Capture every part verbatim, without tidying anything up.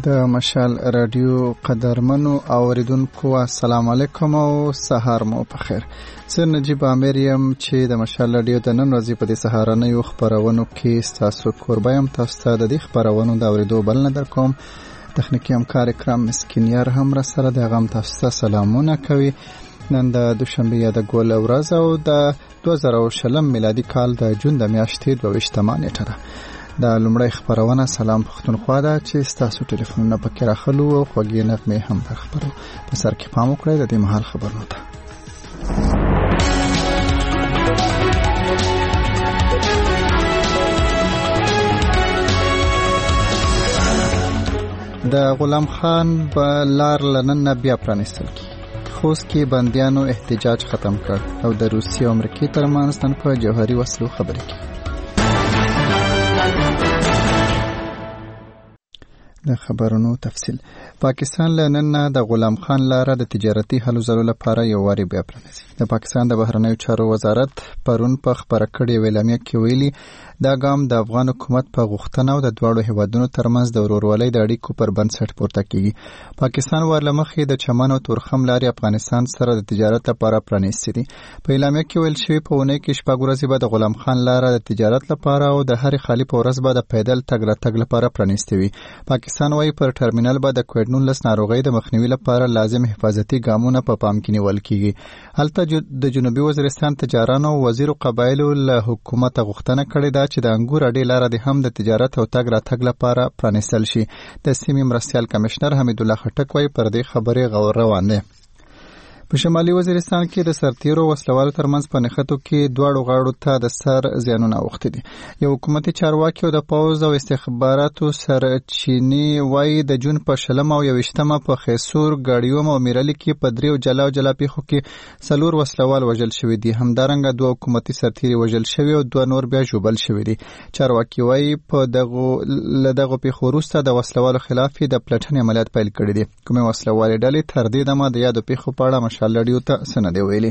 د مشال رادیو قدرمنو اوریدونکو السلام علیکم او سهار مو په خیر. زه نجیب امریم چې د مشال رادیو د نن ورځې په دې سهارنۍ خبرونو کې تاسو کوربایم تاسو ته د دې خبرونو د اوریدو بلنه درکوم. تخنیکی همکار اکرام مسکینیار هم را سره د غم تاسو ته سلامونه کوي. نن د دوشنبه یا د ګول ورځ او د دوه زره او شلم میلادي کال د جون د میاشتې دوه ویشتمه نیټه ده. د لومړی خبرونه سلام پښتونخوا ده چې تاسو ټلیفونونه پکې راخلو او خوږې نغمې هم پر خبرو په سر کې پام وکړئ. د دې مهال خبرونه ده. د غلام خان بلار لنن بیا پرانستل کی خوست کې بندیانو احتجاج ختم کړ او د روسیې او امریکای ترمنځ تن په جوهري وسلو خبرې کړي. د خبرونو تفصیل. پاکستان لنن د غلام خان لاره د تجارتي هلو ځلو لپاره یو واری بیا پرانیسي. د پاکستان د بهرنیو چارو وزارت پرون په خبره کړې ویلامه کې ویلي دا ګام د افغان حکومت په غوښتنه او د دواړو هیوادونو ترمنځ د ورورولۍ د اړیکو پر بنسټ پورته کیږي. پاکستان ورلمخې د چمن او تورخم لارې افغانستان سره د تجارت لپاره پرانیستي دي. په اعلامیه کې ویل شوی په ونه کې شپږ ورځې به د غلام خان لاره د تجارت لپاره او د هر خالي په ورځ به د پیدل تګ راتګ لپاره پرانیستي وي. پاکستان وايي پر ټرمینل به د کووډ نولس ناروغۍ د مخنیوي لپاره لازم حفاظتي ګامونه په پام کې نیول کیږي. هلته د جنوبي وزیرستان تجارانو وزیر قبایلو له حکومت غوښتنه کړې ده چې د انګور اډې لاره د هم د تجارت او تګ راتګ لپاره پرانیستل شي. د سیمې مرستیال کمشنر حمید الله خټک وايي پر دې خبرې غور روان دي. په شمالي وزیرستان کې د سرتیرو وسلوالو ترمنځ په نښتو کې دواړو غاړو ته د سر زیانونه اوښتي دي. یو حکومتي چارواکي او د پوځ او استخباراتو سرچینې وايي د جون په شلم او یویشتمه په خیسور ګاډیوم او میرالي کې په دریو جلا او جلا پیښو کې څلور وسلوال وژل شوي دي. همدارنګه دوه حکومتي سرتیري وژل شوي او دوه نور بیا ژوبل شوي دي. چارواکي وايي په دغه له دغه پیښو وروسته د وسلوالو خلاف د پلټنې عملیات پیل کړي دي. کومې وسلوالې ډلې تر دې دمه د یادو پیښو په اړه شالډیو ته سند ویلي.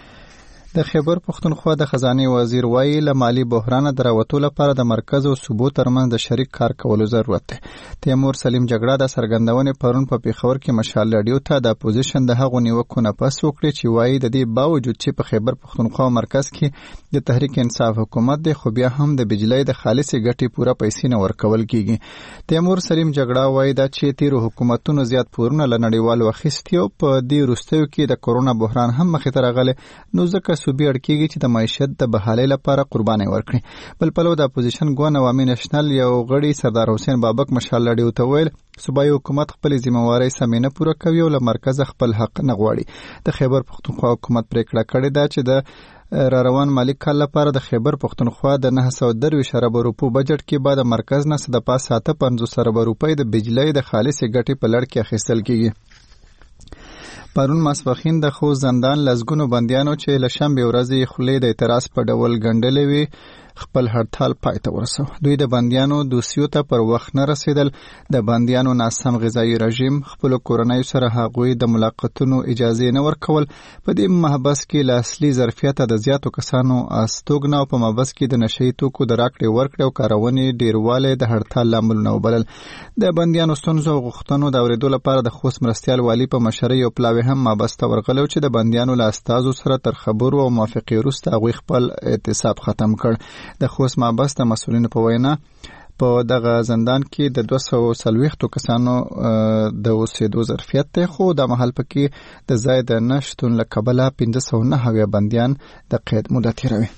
د خیبر پښتونخوا د خزانه وزیر وایي له مالی بحران دراوتو لپاره د مرکز او صوبو ترمنځ د شریک کار کولو ضرورت دی. تیمور سلیم جګړه د سرګندونې پرون په پیښور کې مشال رادیو ته د اپوزیشن د هغو نیوکو نه پس وکړي چې وایي د دې باوجود چې په خیبر پښتونخوا مرکز کې د تحریک انصاف حکومت دی خو بیا هم د بجلی د خالصې ګټې پوره پیسې نه ورکول کیږي. تیمور سلیم جګړه وایي دا چې تیرو حکومتونو زیات پورونه له نړیوالو اخیستي او په دې وروستیو کې د کورونا بحران هم مخې ته راغلی نو ځکه صوبې اړ کېږي چې د معیشت د بحالۍ لپاره قرباني ورکړي. بل پلو د اپوزیشن ګوند عوامي نېشنل یو غړي سردار حسین بابک مشال رادیو ته ویل صوبایي حکومت خپل ذمہواری سمې نه پوره کوي او له مرکز خپل حق نه غواړي. د خیبر پښتونخوا حکومت پریکړه کړې ده چې د را روان مالی کال لپاره د خیبر پښتونخوا د نه سوه درویشت اربه روپو بجټ کې به د مرکز نه د پاس اته پنځوس اربه روپۍ د بجلی د خالصې ګټې په لړ کې اخیستل کیږي. پرون ماسپښین د خوست زندان لزګونو بندیانو چې له شنبې ورځې خولې د اعتراض په ډول ګنډلې وي خپل هړتال پای ته ورسو. دوی د بندیانو دوسیو ته پر وخت نه رسیدل، د بندیانو ناسم غذایی رژیم، خپل کورنۍ سره هغوی د ملاقاتونو اجازه نه ورکول. په دې محبس کې له اصلي ظرفیت د زیاتو کسانو استوګنه او په محبس کې د نشئی توکو د راکړې ورکړې او کارونې ډیروالی د هړتال لاملونه وبلل. د بندیانو ستونزو او غوښتنو د اورېدو لپاره د خوست مرستیال والي په مشرۍ یو پلاوی هم محبس ته ورغلی چې د بندیانو له استازو سره تر خبرو او موافقې وروسته هغوی خپل اعتصاب ختم کړ. د خوست محبس د مسؤلینو په وینا په دغه زندان کې د دوه سوه څلوېښتو کسانو د اوسېدو ظرفیت دی خو د مهال پکې د ځای د نه شتون له کبله پنځه سوه نهه اویا بندیان د قید موده تېروي.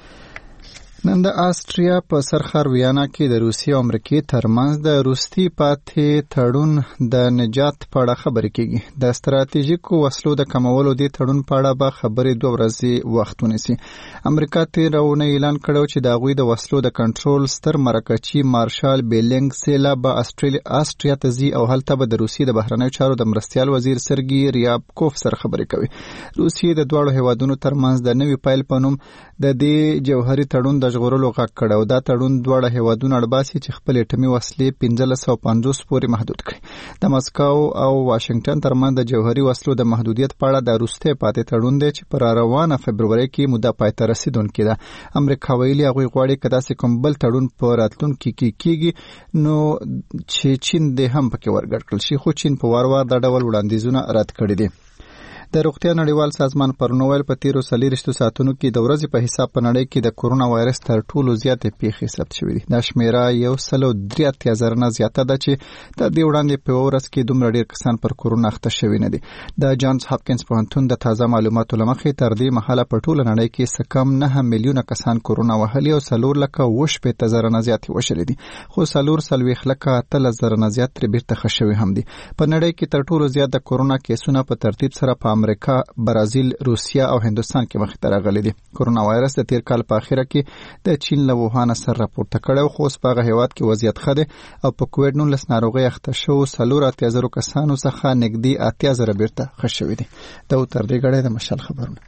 نن د آسټریا په سرخر ویانا کې د روسیې او امریکای ترمنځ د روسي پاتې تړون د نجات په اړه خبرې کیږي. د ستراتیژیکو وسلو د کمولو د تړون په اړه به خبرې دوه ورځې وخت ونیسي. امریکا تېره اونۍ اعلان کړی چې د هغوی د وسلو د کنټرول ستر مرکچي مارشال بیلینګ سیلا به آسټریا ته ځي او هلته به د روسیې د بهرنیو چارو د مرستیال وزیر سرګي ریابکوف سره خبرې کوي. روسیې د دواړو هیوادونو ترمنځ د نوي پیل په نوم د دې جوهري تړون د د ژغورلو غږ کړ او دا تړون دواړه هیوادونه اړباسي چې خپل اټومي وسلې پنځه سوه پنځوس پورې محدود کړي. د مسکو او واشنگټن ترمنځ د جوهري وسلو د محدودیت په اړه د روسته پاتې تړون دی چې پر روانه فبرवरी کې موده پای ته رسیدونکې ده. امریکا ویلي هغه غواړي کدا چې کوم بل تړون په راتلونکي کې کیږي نو چې چین دې هم پکې ورګډ کړل شي، خو چین په وار وار د ډول وړاندیزونه رد کړي دي. د روغتیا نړیوال سازمان پرون ویل په تیرو څلوېښتو ساعتونو کې د ورځې په حساب په نړۍ کې د کورونا وایرس تر ټولو زیاتې پیښې ثبت شوې دي. دا شمیره یو سل او درې اتیا زره نه زیاته ده چې تر دې وړاندې په ورځ کې دومره ډېر کسان پر کورونا اخته شوي نه دي. د جانز هاپکینز پوهنتون د تازه معلوماتو له مخې تر دې مهاله په ټوله نړۍ کې څه کم نه میلیونه کسان کورونا وهلي او څلور لکه اوه شپېته زره نه زیاتې وشلې دي، خو څلور څلوېښت لکه اتلس زره نه زیات ترې بیرته ښه شوي هم دي. په نړۍ کې تر ټولو زیات د کورونا کیسونه په ترتیب سره په امریکا، برازیل، روسیا او هندستان کې مخې ته راغلي دي. کورونا وایرس د تیر کال په اخره کې د چین له ووهان سره راپورته کړی خو اوس په هغه هیواد کې وضعیت ښه دی او په کووډ نولس ناروغۍ اخته شوو څلور اتیا زره کسانو څخه نږدې اتیا زره بیرته ښه شوي دي. دا تر دې غړې د مشال خبرونه.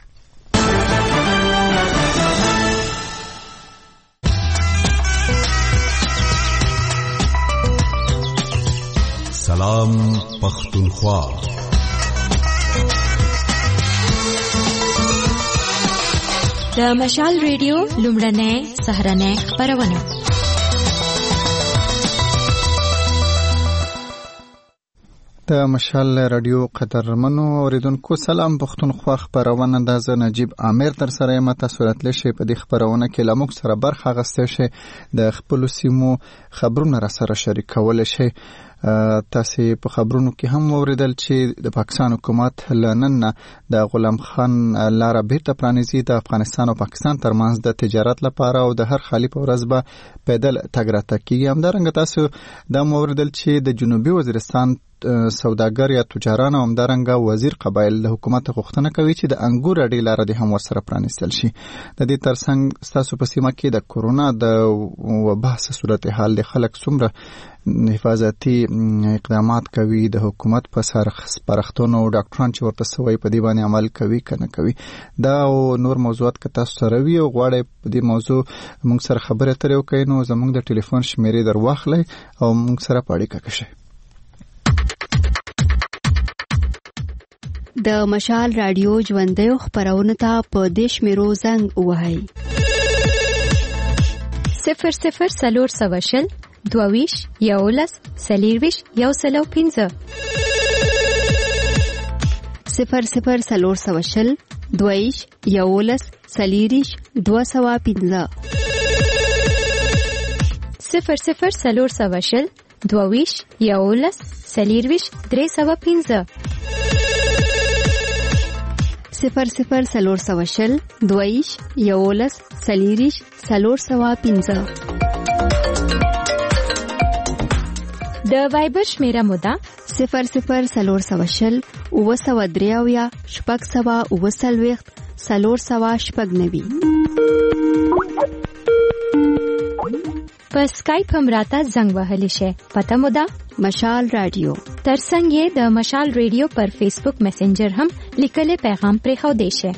سلام پختونخوا. د مشال ریډیو لومړنۍ سهارنۍ خبرونه. د مشال رادیو قدرمنو اوریدونکو سلام پختونخوا خبرونه د ز نجیب عامر تر سره یم. تاسو راتلی شئ په دې خبرونه کې لموږ سره برخه اخیستی شئ، د خپلو سیمو خبرونه را سره شریکولی شئ. تاسو په خبرونو کې هم اوریدل چې د پاکستان حکومت لنن د غلام خان لاره بیرته پرانیزي د افغانستان او پاکستان ترمنځ د تجارت لپاره او د هر خالی په ورځ به پیدل تګ راتګ کیږي. همدارنګه تاسو دا اوریدل چې د جنوبي وزیرستان سوداګر یا تجاران او همدارنګه وزیر قبایل د حکومت غوښتنه کوي چې د انګور اډې لاره د هم ورسره پرانیستل شي. د دې ترڅنګ تاسو په سیمه کې د کورونا د وبا صورتحال د خلک څومره حفاظتي اقدامات کوي، د حکومت په سپارښتنو او ډاکټران چې ورته سوی په دې باندې عمل کوي کنه کوي، دا او نور موضوعات که تاسو سره وي او غواړئ په دې موضوع موږ سره خبرې اترې وکړئ نو زموږ د ټلیفون شمیرې در واخلئ او موږ سره په اړیکه کې شئ. د مشال رادیو ژوندۍ خبرونه ته په دیش میرو زنګ وهاي صفر صفر سلور سوشل دوویش یولس سلیرویش یو سلو پینزه صفر صفر سلور سوشل دوویش یولس سلیریش دو سوا پینزه صفر صفر سلور سوشل دوویش یولس سلیرویش درې سوا پینزه صفر صفر سلور سوشل دویش یولس سلیریش سلور سوا پینزه. د وایبر شمیره موده صفر صفر سلور سوشل اوه سوه درې اویا شپږ سوه اوه څلوېښت سلور سوه شپږ نوي. په سکایپ هم راته زنګ وهلی شئ. پته مو ده مشال رادیو. ترڅنګ یې د مشال ریډیو پر فیسبوک میسنجر هم لیکلي پیغام پرېښودی شئ.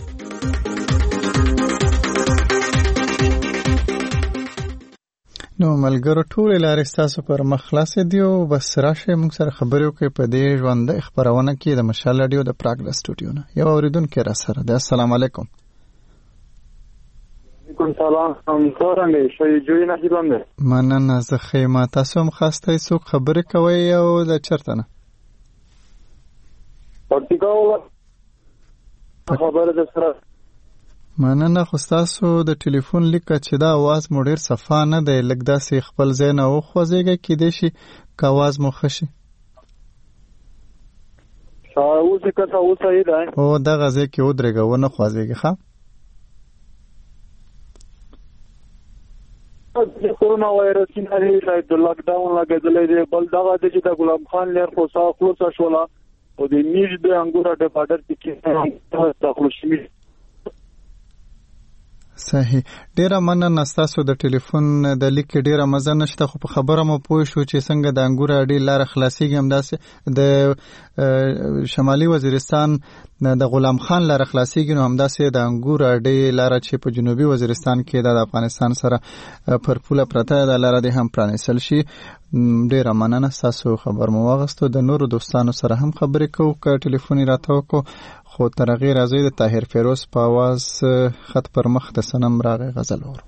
نو ملګرو ټول لارې ستاسو پر مخ خلاصې دي او بس راشئ موږ سره خبرې وکړئ په دې ژوندۍ خپرونه کې د مشال رادیو د پراګ د سټوډیو نه. یو اوریدونکی را سره دی. السلام علیکم. وعلیکم سلام. هم څنګه شئ؟ جوړ نه کیږم. مننه زه خیمه. تاسو هم خاصه څوک خبرې کوي او د چرته نه؟ پکتیکا خبره ده سره. مننه. خو تاسو د ټلیفون لیکه چې دا आवाज مو ډیر صفا نه دی، لږ داسې خپل ځای نه وخوځېږئ کېدای شي که आवाज مو ښه شي. اوس یې کته اوس یې ده او دغه ځای کې ودرېږه ونه خوځېږئ. ښه د کورونا وایرس نه لري شاید د لاک ډاون لګېدلې دی. بل دغه د چې د غلام خان لیر خو سا خلاص شولا او د نیج د انګور د بارډر کې داخل شوی. صحیح. ډیره مننه ستاسو د ټلیفون د لیک ډیره مزه نشته، خو په خبره مو پوه شو چې څنګه د انګور اډې لار خلاصيږي. همداسې د شمالي وزیرستان د غلام خان لار خلاصيږي، نو همداسې د انګور اډې لار چې په جنوبي وزیرستان کې د افغانستان سره پر پوله پرته د لار دې هم پرانیستل شي. ډیره مننه ستاسو خبر مو واغستو. د نورو دوستانو سره هم خبرې کوو که ټلیفوني راته وکړو، خو تر هغې راځئ د طاهر فیروز په آواز خط پر مخ د صنم راغی غزل اورو.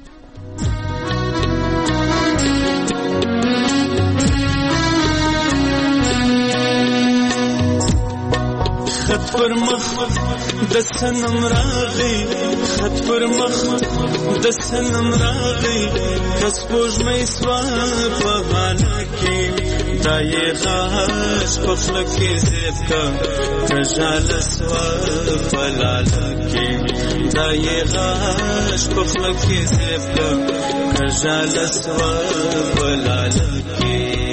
خط پر مخ د صنم راغی، خط پر مخ د صنم راغی، کس پوجمې سوا په حاله کې دا یې غاش په خوله کې زیب کا کژاله سوا په لاله کې دا یې غاش په خوله کې زیب کا کژاله سوا په لاله کې.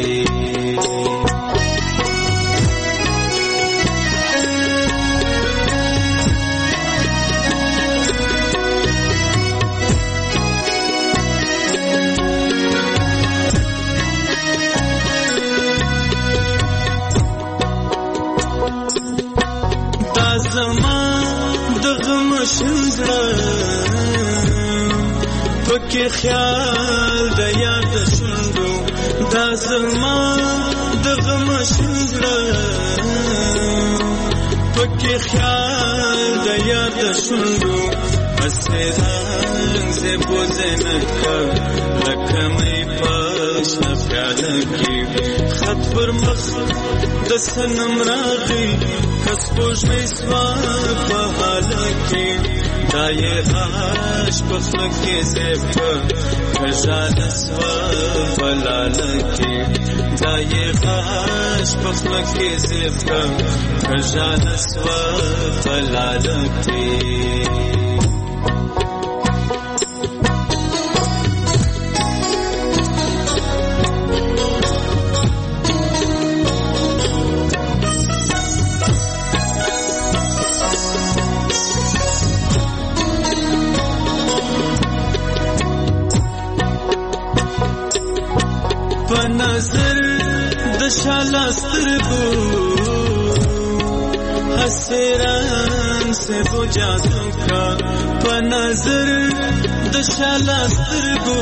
پکې خیال د یاد شوندو دا زما د غم شندره، پکې خیال د یاد شوندو اسران زه بوزنکا لکه مې پښ نفیاله کې خط پر مخ د صنم راغی، کس پوجمې سوا په حاله کې دا یې غاش په خوله کې زیب کا کژاله سوا په لاله کې دا یې غاش په خوله کې زیب کا کژاله سوا په لاله کې. نظر د شاله سترګو حسران سے بجا کا په نظر د شاله سترګو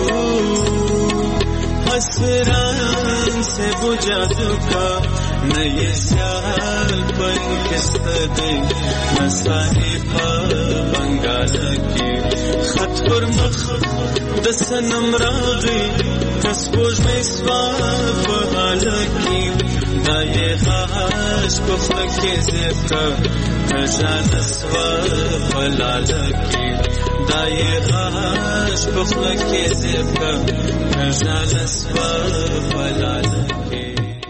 حسران سے بجا کا نه یې سیال پن کست دی نسانی په بنگال کې خط پر مخ د صنم راغی، کس پوجمې سوا په حاله کې دا یې غاش په خوله کې زیب کا کژاله سوا په لاله کې دا یې غاش په خوله کې زیب کا کژاله سوا په لاله کې.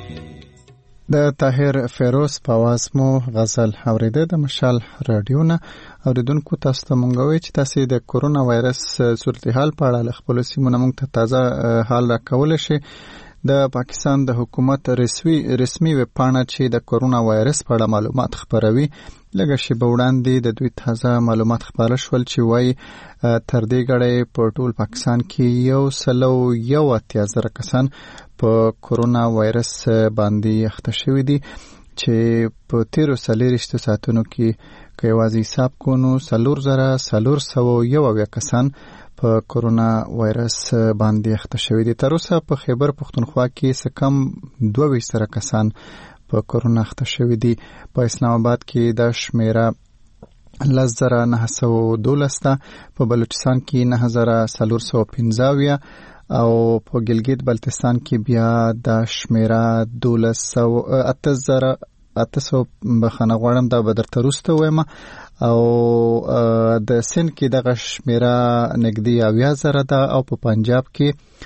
د طاهر فیروز په آواز مو غزل اورېده د مشال رادیو نه. اوریدونکو تاسو ته مونږ وایو چې تاسو د کورونا وایرس صورتحال په اړه له خپل سیمونو مونږ ته تازه حال راکول شي. د پاکستان د حکومت رسمي رسمي ویب پاڼه چې د کورونا وایرس په اړه معلومات خپروي لږه شیبه وړاندې د دوی تازه معلومات خپاره شول چې وایي تر دې غړې په ټول پاکستان کې یو سلو یو اتیا زره کسان په کورونا وایرس باندې اخته شوي دي چې په تیرو څلېرویشتو ساعتونو کې که یوازې حساب کو نو څلور زره څلور سوه یو اویا کسان په کورونا وایرس باندې اخته شوي دي. تر اوسه په خیبر پښتونخوا کې څه کم دوه ویشت زره کسان په کورونا اخته شوي دي. په اسلام آباد کې دا شمیره لس زره نهه سوه دولس ده، په بلوچستان کې نهه زره څلور سوه پنځه اویا او په ګلګت بلتستان کې بیا دا شمیره دولس سوه اته زره اته سوه بخښنه غواړم دا به درته وروسته وایم، او د سند کې دغه شمیره نږدې اویا زره ده او په پنجاب کې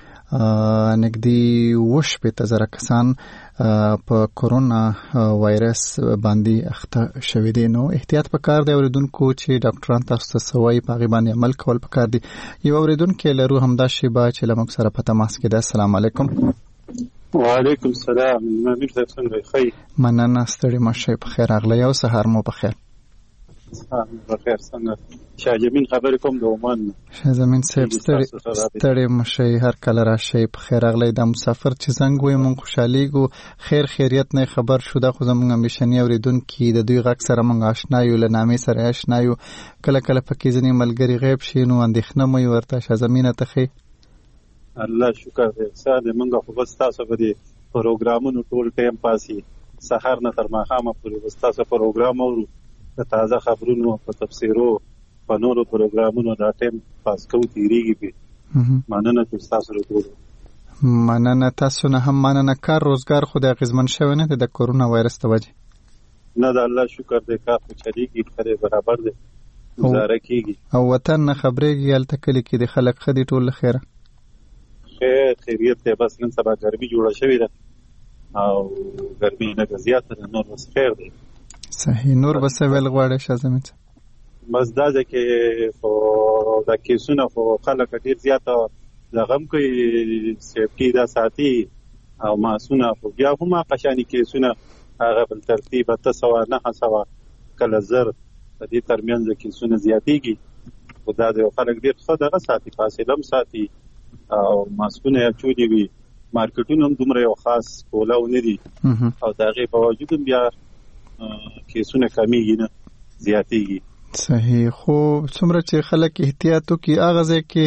نږدې اوه شپېته زره کسان په کورونا وایرس باندې اخته شوي دي. نو احتیاط پکار دی اوریدونکو چې ډاکټران تاسو ته څه وایي په هغې باندې عمل کول پکار دي. یو اوریدونکی لرو همدا شیبه چې له موږ سره په تماس کې ده. السلام علیکم. وعلیکم السلام. امیر صاحب څنګه یې؟ ښه مننه، ستړي مه شئ، په خیر راغلی او سهار مو په خیر. بخیر څنګه شاه جمین خبرې کوم د عمان. شاه جمین صاحب ستړي مشي، هر کله راشي. په خیر اغلی د مسافر چې زنګ وي مونږ خوشحالیږو. خیر خیریت نه خبر شو دا خو زمونږ همیشني اوریدونکي د دوی غږ سره مونږ آشنا یو، له نامې سره آشنا یو. کله کله پکې ځینې ملګري غیب شي نو اندېښنه مو ورته شاه جمینه ته ښې. الله شکر دی ستا د مونږ خو بس تاسو په دې پروګرامونو ټول ټایم پاسي سهار نه تر ماښامه پورې بس تاسو پروګرام اورو، د تازه خبرونو په تفسیرو په نورو پروګرامونو دا ټایم پاس کوو تیریږي پې. مننه چې ستاسو راټول مننه. تاسو نه هم مننه. کار روزګار خو د اغېزمن شوی نه دی د کورونا وایرس د وجې؟ نه د الله شکر دی کار خو چلیږي، ښه دی برابر دی ګزاره کېږي. او وطن نه خبرېږي هلته کلي کې د خلک ښه دي ټول له خیره؟ خیر خیریت دی، بس نن سبا ګرمي جوړه شوې ده او ګرمي لږه زیاته ده، نور بس خیر دی. صحیح. نور به څه ویل غواړې شاه جمین صاحب؟ بس دا ده کې خو دا کیسونه خو خلک ډېر زیاته د غم کوي سیفټي دا ساتي او ماسونه خو بیا هم هغه شانې کیسونه هغه بل ترتیب اته سوه نهه سوه کله زر په دې ترمنځ کیسونه زیاتېږي. خو دا د خلک ډېر ښه دغه ساتي، فاصله هم ساتي او ماسکونه یې اچولي وي. مارکیټونه هم دومره یو خاص کولاو نه دي او د هغې په باوجود هم بیا کیسونه کمیږي نه زیاتېږي. صحیح. خو څومره چې خلک احتیاط وکړي هغه ځای کې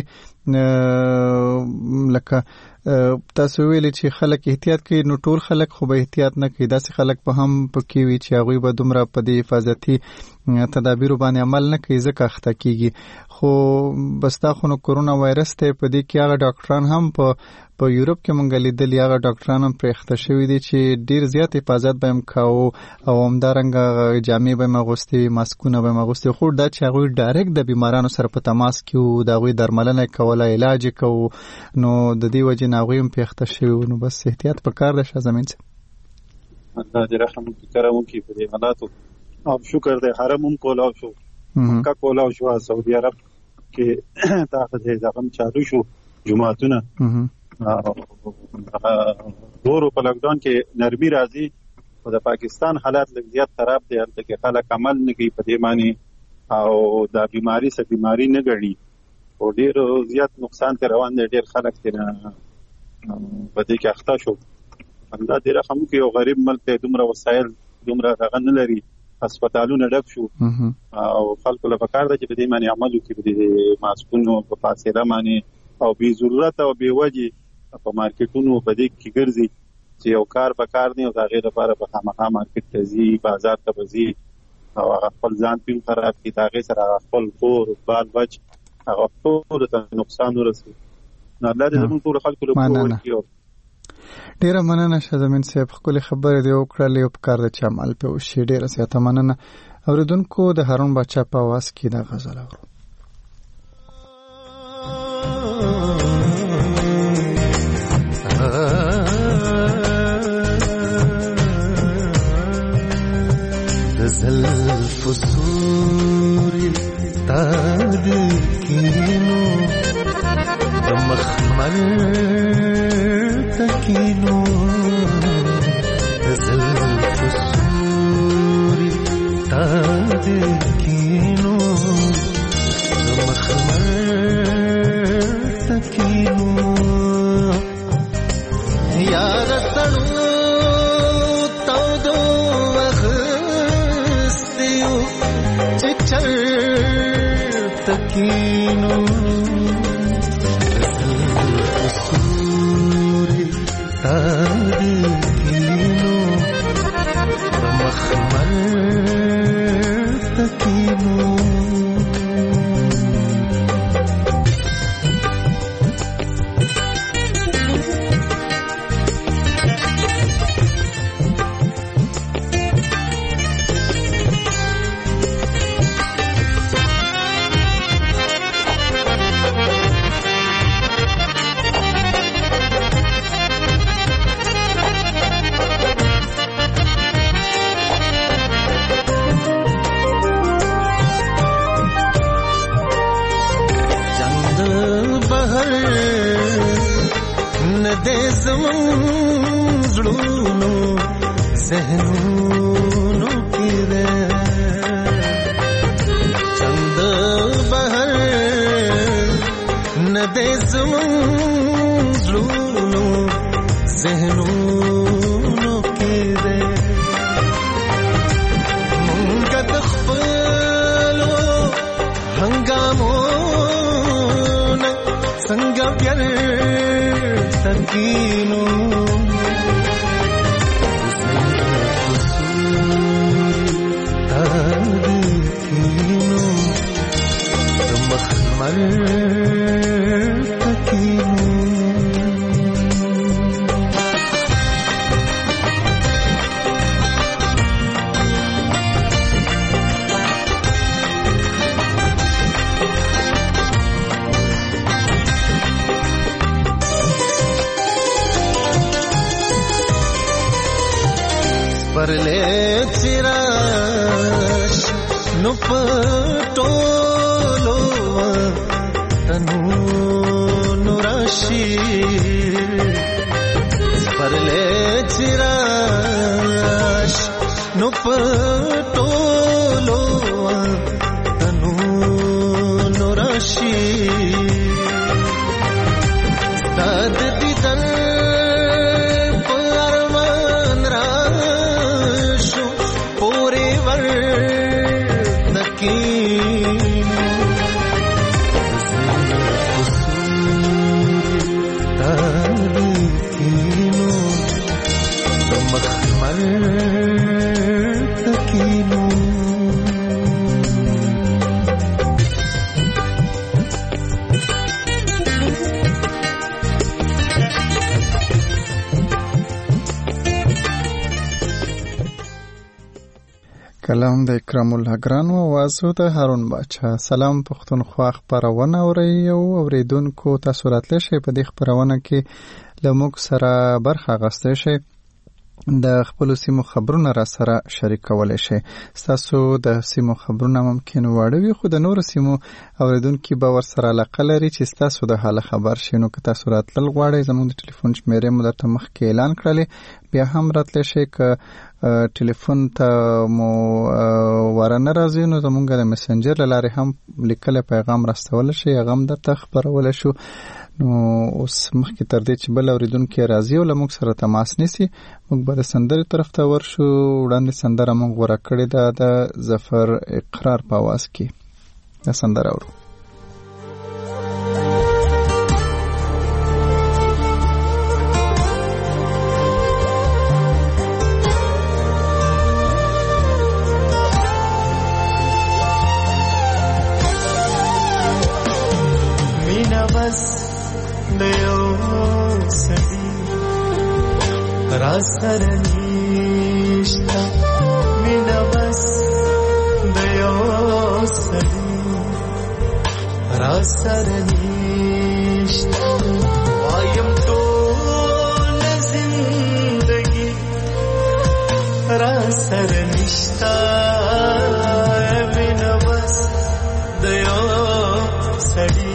لکه تاسو ویلي چې خلک احتیاط کوي نو ټول خلک خو به احتیاط نه کوي. داسې خلک به هم پکې وي چې هغوی به دومره په دې حفاظتي تدابیرو باندې عمل نه کوي ځکه اخته کېږي. خو بس دا خو نو کورونا وایرس دی، په دې کې هغه ډاکټران هم په په یورپ کې مونږ لیدلي هغه ډاکټران هم پرې اخته شوي دي چې ډېر زیات حفاظت به یې کوو او همدارنګه جامې به یې اغوستې وي، ماسکونه به یې اغوستې. خو دا چې هغوی ډایرکټ د بیمارانو سره په تماس کې وو، د هغوی درملنه یې کوله، علاج یې کوو، نو د دې وجې نه هغوی هم پرې اخته شوي وو. نو بس احتیاط پکار دی شاه جمین صاحب. الله دې رحم وکړي کرم وکړي په دې حالاتو. او شکر دی حرم هم کولاو شو، مکه کولاو شو، سعودي عرب کې دا هم چالو شو جماعتونه. دورو په لاکډاون کې نرمي راځي خو د پاکستان حالات لږ زیات خراب دی. هلته کې خلک عمل نه کوي په دې معنی او دا بیماري څه بیماري نه ګڼي او ډېر زیات نقصان ته روان دی. ډېر خلک ترې په دې کې اخته شو. الله دې رحم وکړي. یو غریب ملک دی، دومره وسایل دومره هغه نه لري، هسپتالونه ډک شو او خلکو له پکار ده چې په دې معنی عمل وکړي، په دې ماسکونو په فاصله معنی او بې ضرورت او بې وجې په مارکیټونو په دې کې ګرځي چې یو کار به کار نه او د هغې لپاره به خامخا مارکیټ ته ځي، بازار ته به ځي او هغه خپل ځان پیم خراب کړي، د هغې سره هغه خپل کور بال بچ هغه ټولو ته نقصان ورسوي. نو الله دې زموږ ټولو خلکو له پوه ورکړي. ډېره مننه شاه جمین صاحب، ښکلې خبرې دې وکړلې او پکار ده چې عمل پې وشي. ډېره زیاته مننه. اورېدونکو د هارون باچا په اواز کې دا غزل اورو. زلف سوری تاد کینو مخمر تکینو زلف سوری تاد کینو مخمر تکینو یار تنو تکینو سوری تاد کینو مخمر تکینو تکینو تکینو مخمل تکینو परले चिराश नु पटोलो तनु नुराशी परले चिराश नु पटोलो तनु नुराशी दाद दिदन کلام د اکرام الله ګران او وازو د هارون باچا. سلام پښتونخوا خبرونه اوري او اوریدونکو تاسو راتلی شئ په دې خبرونه کې له موږ سره برخه اخیستی شئ، د خپلو سیمو خبرونه را سره شریکولی شئ. ستاسو د سیمو خبرونه ممکن واړه وي، خو د نورو سیمو اوریدونکي به ورسره علاقه لري چې ستاسو د حاله خبر شي. نو که تاسو راتلل غواړئ، زموږ د ټلیفون شمیرې مو درته مخکې اعلان کړلې، بیا هم راتلی شئ. که ټلیفون ته مو ورنه راځي نو زموږ د مسنجر له لارې هم لیکلی پیغام راستولی شئ، هغه هم درته خپرولی شو. نو اوس مخکې تر دې چې بل اوریدونکی راځي او له موږ سره تماس نیسي، موږ به د سندرې طرف ته ورشو. وړاندې سندره موږ غوره کړې ده د ظفر اقرار په اواز کې. دا سندره اورو. راسرنیشتا مینا بس دیو سری راسرنیشتا وایم تو زندگی راسرنیشتا مینا بس دیو سری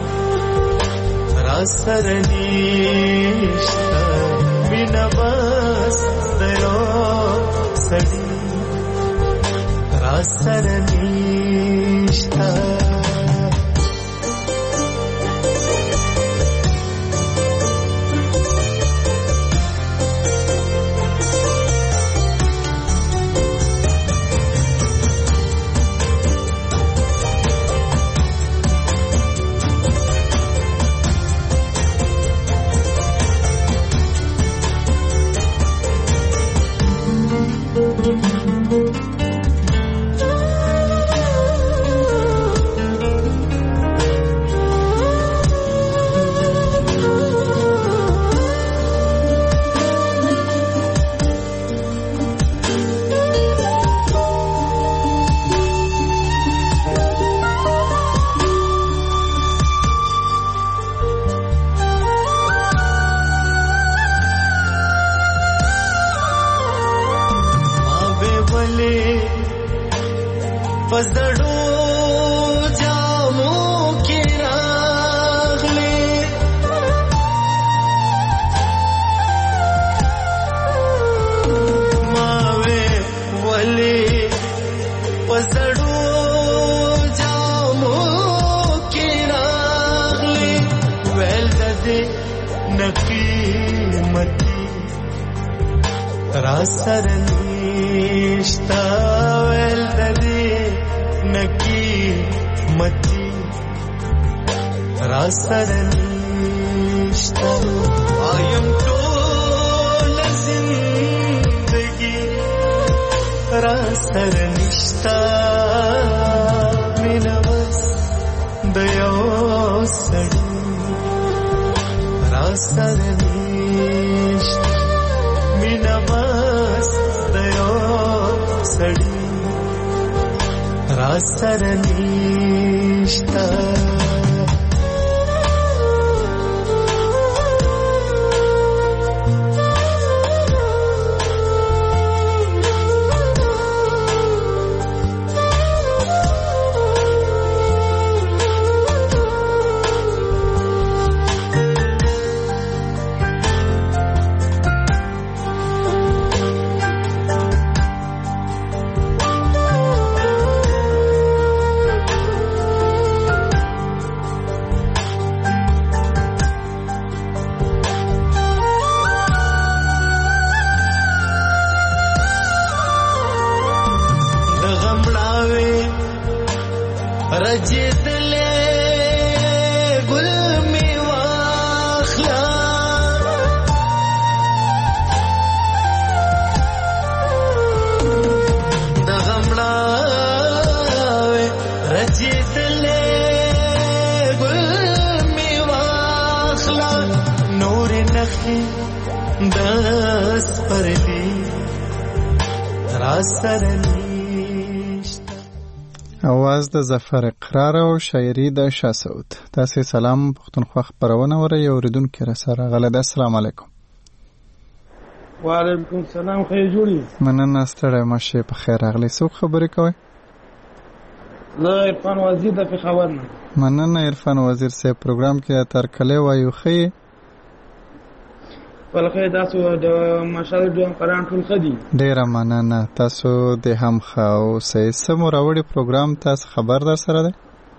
راسرنیشتا مینا بس دیو سری راسرنیشتا راسرنیشتا ویل ددی نکی متی راسرنیشتا وایم ټول زندگی را سره نشتا مینه بس د یو سړي را سره نشتا مینه بس د یو سړي را سره نشتا اواز د ظفر اقرار او شاعري د شاه سعود. تاسو سلام پښتونخوا خبرونه وره یو ردون کې را سره غلد. السلام علیکم. وعلیکم السلام. خیر جوړی. مننه ستړی مشه په خیر راغلی. څوک خبرې کوي؟ زه عرفان وزیر د پېښور نه. مننه عرفان وزیر صاحب. پروګرام کې تر کله وایو خې ولکه تاسو د مشال دوم قران ټول خدي. ډیره مننه. تاسو د هم خو سه سمو راوړي پروګرام تاسو خبر در سره ده؟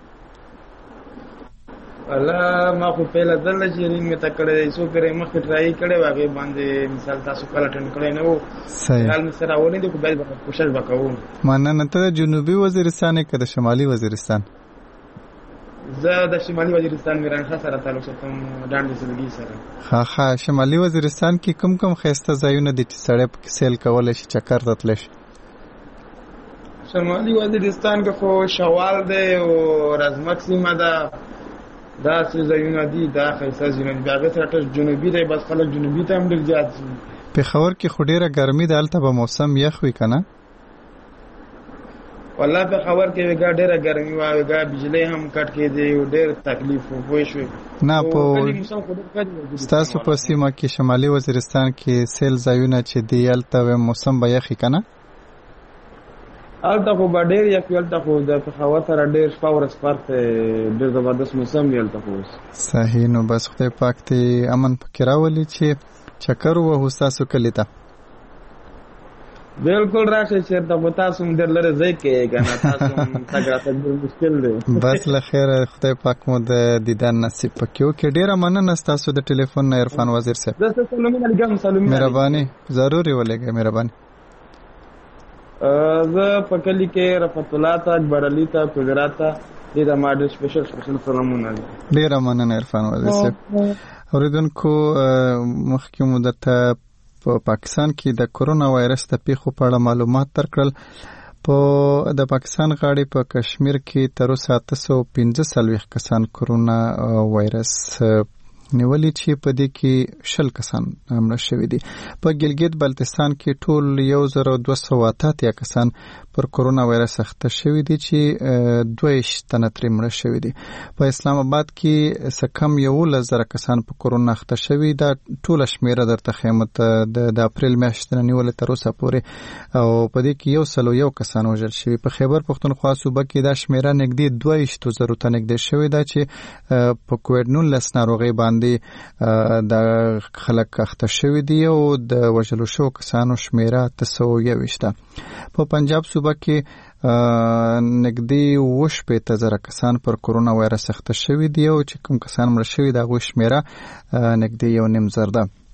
الله ما خو په لدل چې رینګ ته کړې سو کرے مخ ټرای کړي واغې باندې مثال تاسو کله ټن کړي نه وو. صحیح. حال سره ولې د کوبل کوشش وکاو. مننه. ته جنوبي وزیرستان کې د شمالي وزیرستان؟ زه د شمالي وزیرستان میرانخه سره تعلق ساتم ډانډ زندگی سره. ها ها شمالي وزیرستان کې کم کم خسته ځایونه دي چې سړی په سیل کولای شي چکر ته تللی شي؟ شمالي وزیرستان کې خو شوال دی او رزمک سیمه ده. دا څه ځایونه دي دا خسته ځایونه دي. هغه سره جنوبي دی بس خلک جنوبي ته هم ډېر زیات دي. پېښور کې خو ډېره ګرمي ده. هلته به موسم یخ وي که نه؟ والله په خبر کې وګا ډېره ګرمي وا وګا بجلی هم کټ کې دی او ډېر تکلیف وو شو. نه په تاسو په سیمه کې شمالي وزیرستان کې سیل ځایونه چې دی هلته موسم به یخي که نه؟ هلته خو به ډېر یخ وي. هلته خو د پېښور سره ډېر شپه ورځ فرق ډېر زبردست موسم وي هلته خو. صحیح. نو بس خدای پاک دې امن پکې راولي چې چکر ووهو ستاسو کلي ته. بالکل راشه چې ته تاسو هم ډېر لرې ځای کې کنه تاسو تګ راتګ ډېر مشکل دی. بس له خیره خدای پاک مو د دیدن نصیب پکې وکړي. ډېره مننه ستاسو د ټلیفون نه عرفان وزیر صاحب. زه سلامونه لګم. سلامونه. مهرباني. ضروري ولګئ. مهرباني. زه په کلی کې رفعت الله ته اکبر علي ته قدرت ته دې د ما ډېر سپیشل سپیشل سلامونه. ډېره مننه عرفان وزیر صاحب. اوریدونکو مخکې مو درته په پاکستان کې د کرونا وایرس د پیښو په اړه معلومات درکړل. په د پاکستان غاړې په کشمیر کې تر اوسه اته سوه پنځه څلوېښت کسان کرونا وایرس نیولي چې په دې کې شل کسان مړه شوي دي. په ګلګت بلتستان کې ټول یو زر دوه سوه اته اتیا کسان پر کرونا وایرس اخته شوي دي چې دوه ویشت تنه ترې مړه شوي دي. په اسلام آباد کې څه کم یولس زره کسان په کرونا اخته شوي. دا ټوله شمیره درته ښیم د اپریل میاشتې نه نیولې تر اوسه پورې او په دې کې یو سل او یو کسان وژل شوي. په خیبر پښتونخوا صوبه کې دا شمیره نږدې دوه ویشتو زرو ته نږدې شوې ده چې په کووډ نولس ناروغۍ باندې د خلک اخته شوي دي او د وژلو شوو کسانو شمیره اته سوه یوویشت ده. په پنجاب صوبه کې نږدې اوه شپېته زره کسان پر کرونا وایرس اخته شوي دي او چې کوم کسان مړه شوي د هغوی شمیره نږدې یو نیم زر ده.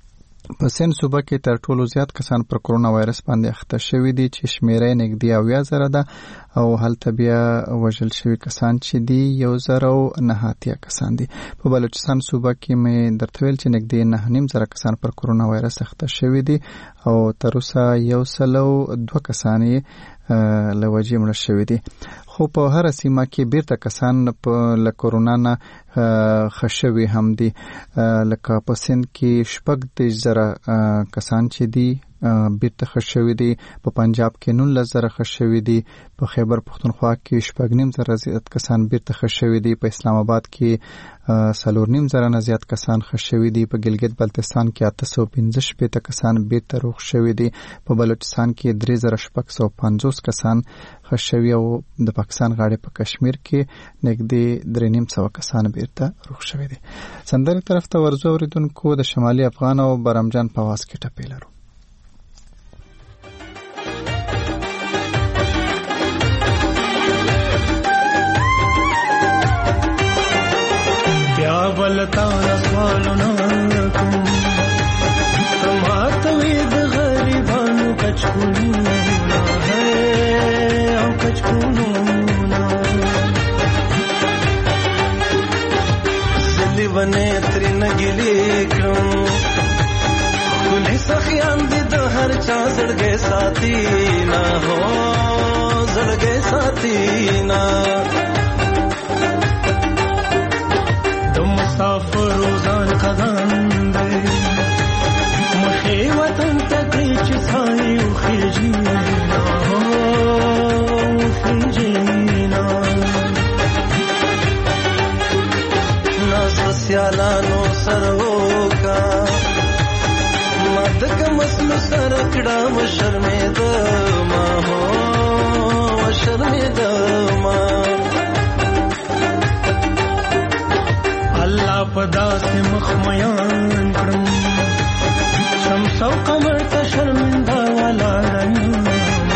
په سند صوبه کې تر ټولو زیات کسان پر کرونا وایرس باندې اخته شوي دي چې شمیره نږدې اویا زره ده او هلته بیا وژل شوي کسان چې دي یو زره او نهه اتیا کسان دي. په بلوچستان صوبه کې مې درته ویل چې نږدې نهه نیم زره کسان پر کرونا وایرس اخته شوي دي او تر اوسه یو سل او دوه کسان یې له وجې مړه شوي دي. خو په هر سیمه کې بیرته کسان په له کرونا نه ښه شوي هم دي. لکه په سند کې شپږ دېرش زره کسان چې دي بیرته ښه شوي دي، په پنجاب کې نولس زره ښه شوي دي، په خیبر پښتونخوا کې شپږ نیم زره زیات کسان بیرته ښه شوي دي، په اسلام آباد کې څلور نیم زره نه زیات کسان ښه شوي دي، په ګلګت بلتستان کې اته سوه پنځه شپېته کسان بیرته روغ شوي دي، په بلوچستان کې درې زره شپږ سوه پنځوس کسان ښه شوي او د پاکستان غاړې په کشمیر کې نږدې درې نیم سوه کسان بیرته روغ شوي دي. سندرې طرف ته ورځو اورېدونکو د شمالي افغان او برامجان په آواز کې ټپې لرو. क्या बलता सवालना तुम तुम्हारा वेद गरीबानु कचकुना है हम कचकुना जिली बने त्रिन गिली क्रम खुले सखियां दे हर चा जड़ गए साथी ना हो जड़ गए साथी ना मुसाफिरों कदम दे मुझे वतन तक चिसाई उखीजना हो उखीजना ना सस्यालानो सरोका मद का मसलो सरकड़ा व शर्मेद मा हो शर्मेद मा अल्लाह पदा से मखमयान करम शमसो कमर का शर्मिंदा वाला रया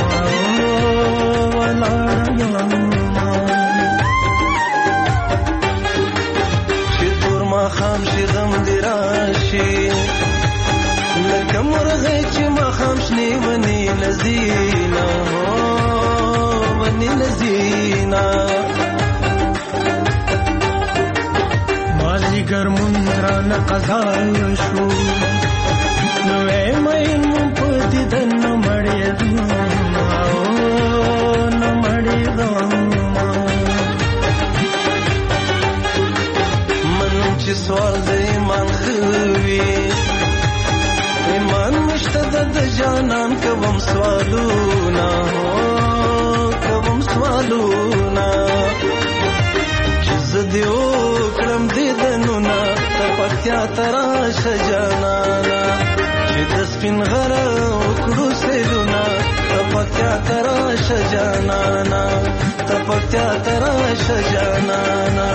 वाला रया शितुर मा खाम शिगम दिराशी लकमर गैच मा खाम शनी वनी लजीना हो वनी लजीना गर मुंद्रा न कज़ा शो नवे मईन मुपति दन न मड़े दामा न मड़े दामा मन ची सवाल दे ईमान खवी ईमान मुश्तदद जानन कवम सवालू ना हो कवम सवालू ना जिद्दियो कलम दीदनुना तपत्या तराश जनाना जिदस्पिन घरा उकड़ू सेलुना तपत्या तराश जनाना तपत्या तराश जनाना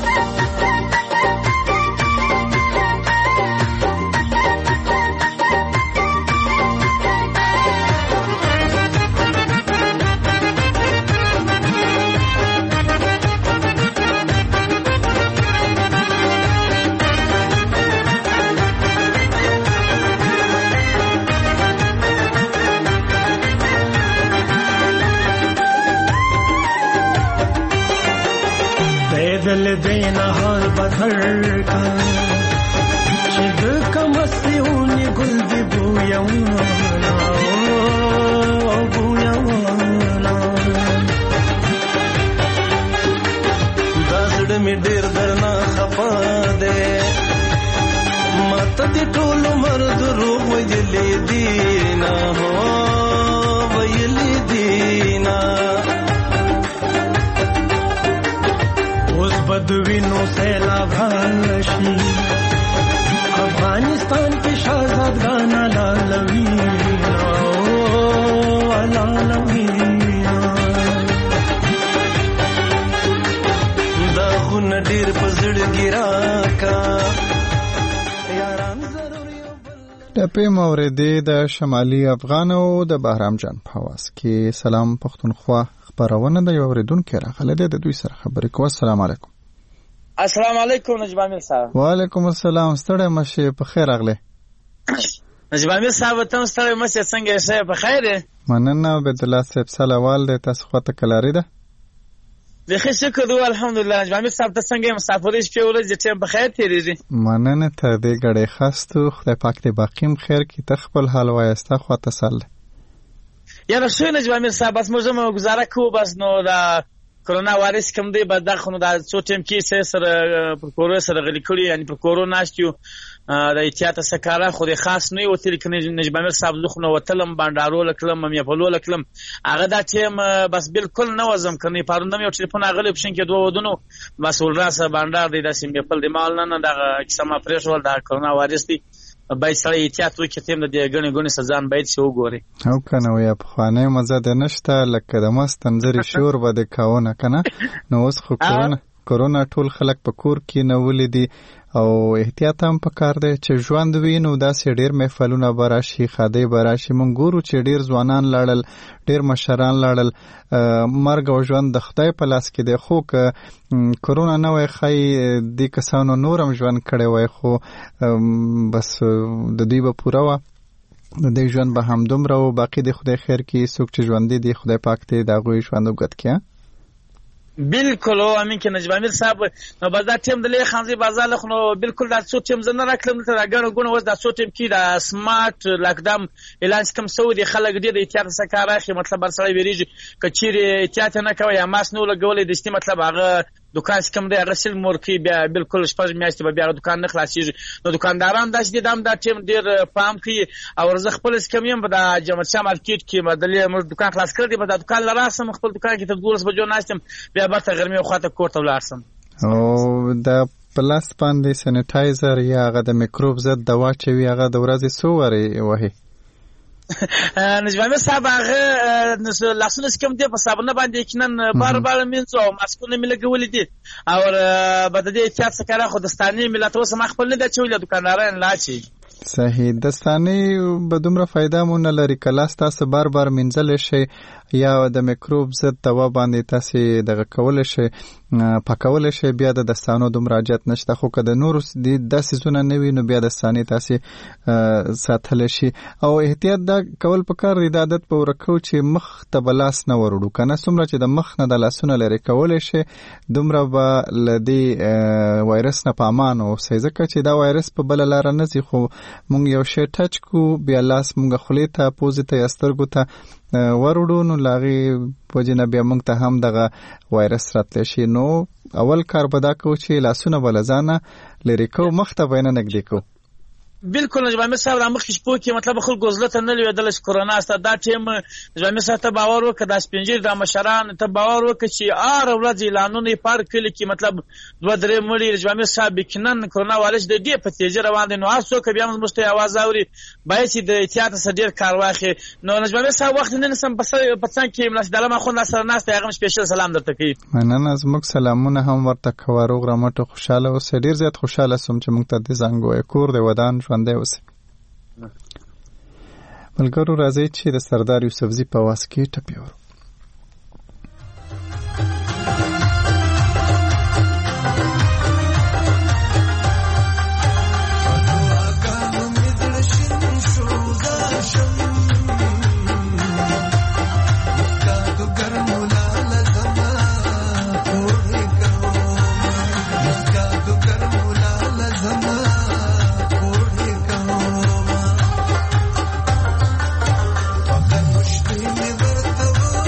दिल देना हाल बदल का चिद कमसी ऊनी गुल दी बुयावाना ओ बुयावाना दासड़ में डेर दरना खपा दे मत दी टोल मर्द रूप वजली दीना हो वजली दीना बदवीनों से लाभाशी अफगानिस्तान के शाहजाद गाना लालवीना ओ लालवीना दाखुन डीर पजड़ गिरा का यारान जरूरी ټپې موردې د شمالي افغان او د بهرامجان په आवाज کې. سلام پښتونخوا خبرونه د یو اوریدونکو راغله د دوی سره خبرې کوو. السلام علیکم. السلام علیکم نجمامل صاحب. وعلیکم السلام. ستړی مشه په خیر راغله. نجیب امیر صاحب ته ستړی مشه څنګه یې په خیر یې مننه عبد الله صاحب سلوال د تاسو خواته کلاری ده بخیر شکر دی الحمدلله نجیب امیر صاحب ته څنګه مسافرې شپې ورځې ټیم په خیر تیریږي مننه ته دې غړې خاصو خدای پاک دې باقیم خیر کی تخپل حال وایسته خواته سل یا نو شو نجیب امیر صاحب بس موږ مو گزاره کو بس نو دا کرونا وایرس کوم دی بعد دا خو دا څو ټیم کې سره پر کورو سره غلي کړی یعنی پر کورو ناشتیو د احتیاط سکاره خو د خاص نه یو تل کې نجیب امیر صاحب زخ نو وتلم باندارو لکلم مې په لول کلم هغه دا ټیم بس بالکل نه وزم کني پاروندم یو ټلیفون هغه پښین کې دوه ودونو مسول راسه باندار دی د سیم په د مال نه دا کیسه ما پرېښول دا کرونا وایرس دی باید سره احتیاط وکړي تیم د غني غني سزان باید شو ګوري او کنه ویا په خانه مزه د نشته لکه د مست انځري شور بده کاونه کنه نو اوس خو کرونا کرونا ټول خلک په کور کې نه ولیدي او احتیاط هم پکار دی چې ژوند وینو دا سي ډیر محفلونه براشي خاده براشي مونږ ګورو چې ډیر ځوانان لاړل ډیر مشران لاړل مرګ او ژوند د خدای په لاس کې دی خو که کرونا نه وای خای د کسانو نورم ژوند کړي وای خو بس د دې به پوره و د دې ژوند به هم دومره او باقی د خدای خیر کې څوک چې ژوند دی خدای پاک ته دا غوي ژوند وګت کیا بالکل او امین کې نجیب امیر صاحب نو بازار ټیم د لې خانزي بازار له نو بالکل دا څو ټیم زنه راکلم ته راګړو غونو وځ دا څو ټیم کې دا سمارټ لاکډاون اعلان کوم سعودي خلک دې د احتیاط څخه راخي مطلب برسړی ویریږي کچيري احتیاط نه کوي یا ماس نو لګولې د استي مطلب هغه دکان کوم دی هغه سل مورکی بیا بالکل شپږ میاشتې به بیا دکان نه خلاصيږي نو دکانداران داش دي دام دا ټیم ډیر پام کوي او رزق خپل سکمیم په د جمعه شاه مارکیټ کې مدلې موږ دکان خلاص کړی په د دکان لراسم خپل دکان کې تر دولس بجو ناشتم بیا برته ګرمي خواته کوټه ولارسم او د پلاس باندې سانیټایزر یا هغه د میکروب ضد دوا چې وی هغه د ورځې څو وری وهي نجیب امیر صاحب هغه لاسونه کوم دی په صابونه باندې کینن بار بار مینځو او ماسکونه مې لګولې دي او بد دې احتیاط سره خو دستاني ملت اوس مخ خپل نه د چولې دکانداران لا چی صحیح دستاني به دومره فائدہ مون لري کلاس تاسو بار بار منځل شي یا د میکروب ضد دوا باندې تاسو دغه کول شي پاکول شي بیا د دستانو دومره اجازه نشته خو که د نور د سيزونه نه وي نو بیا دستاني تاسو ساتل شي او احتیاط دا کول پکار دی د عادت په ورکو چې مخ ته بلاس نه ورړو کنه څومره چې د مخ نه د لاسونه لري کول شي دومره به لدی وایرس نه پامان او ځکه چې دا وایرس په بل لار نه زی خو مونږ یو شی ټچ کو بیا لاس مونږ خولې ته پوزې ته استرګو ته ورودو نو لاغي پوجنه بیا مونږ ته هم دغه وایرس راتلی شي نو اول کار به دا کو چې لاسونه بلځانه لري کو مخ ته بینه نګدې کو بالکل نجیب امیر صاحب د مخکې شپو کې مطلب خلک غزلته نه لیدل چې کرونا است دا ټیم نجیب امیر صاحب ته باور وکړه د سپینجیر د مشران ته باور وکړه چې ار ورځ اعلانونه پار کړي کې مطلب دوه درې مړي نجیب امیر صاحب کینن کرونا وایرس د دې په تیزه روان دي نو تاسو که بیا موږ مست आवाज اوري باید چې د احتیاط سره ډیر کار واخلي نو نجیب امیر صاحب وخت نه نسم په پڅان کې ملاش دلمه خو نصر ناست هغه سپیشل سلام درته کوي مننه زموږ سلامونه هم ورته کوارو غرامټو خوشاله او ډیر زیات خوشاله سوم چې موږ ته د زنګوي کور دی ودان ژوندې اوسه ملګرو راځي چې د سردار یوسفزي په واس کې ټپي ورو Never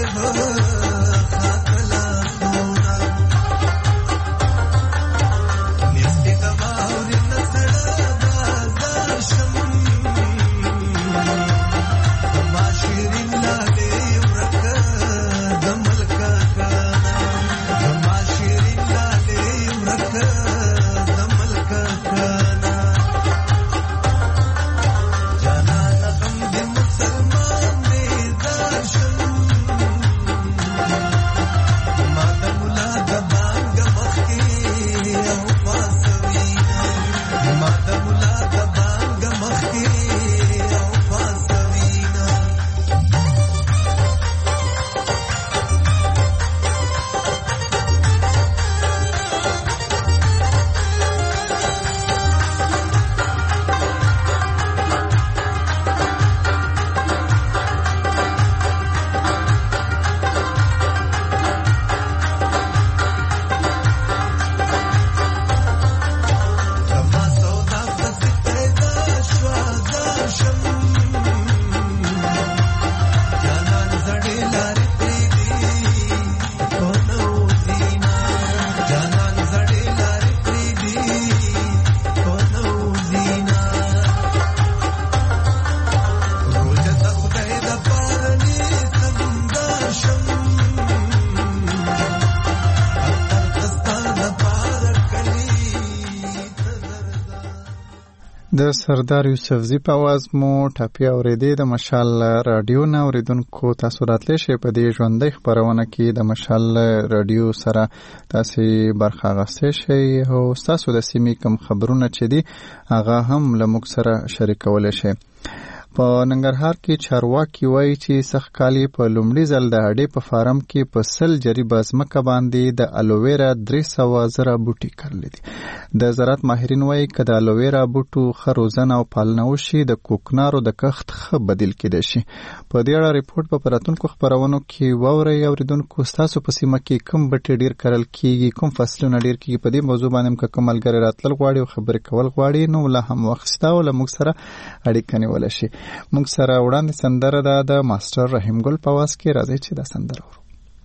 د سردار یوسفزي په आवाज مو ټاپي اورېدې د مشال رادیو نه اوریدونکو تاسو راتلی شئ په دې ژوندۍ خپرونه کې د مشال رادیو سره تاسو برخه اخیستی شئ او تاسو د سیمې کوم خبرونه چې دي هغه هم له موږ سره شریکولی شئ. په ننګرهار کې چارواکي وایي چې سخت کالي په لومړي ځل د هډې په فارم کې په سل جریبه ځمکه باندې د الوویرا درې سوه زره بوټي کرلي دي. د زراعت ماهرین وایي که د الوویرا بوټو ښه روزنه او پالنه وشي د کوکنارو د کښت ښه بدیل کیدای شي. په دې اړه ریپورټ په راتلونکو خپرونو کې واورئ. اوریدونکو ستاسو په سیمه کې کوم بوټي ډیر کرل کیږي، کوم فصلونه ډیر کیږي، په دې موضوع باندې که کوم ملګری راتلل غواړي او خبرې کول غواړي نو لا هم وخت شته او له موږ سره اړیکه نیولی شي. موږ سره وړاندې سندره ده د ماستر رحیم ګل په आवाज کې. راځي چې دا سندره ورو.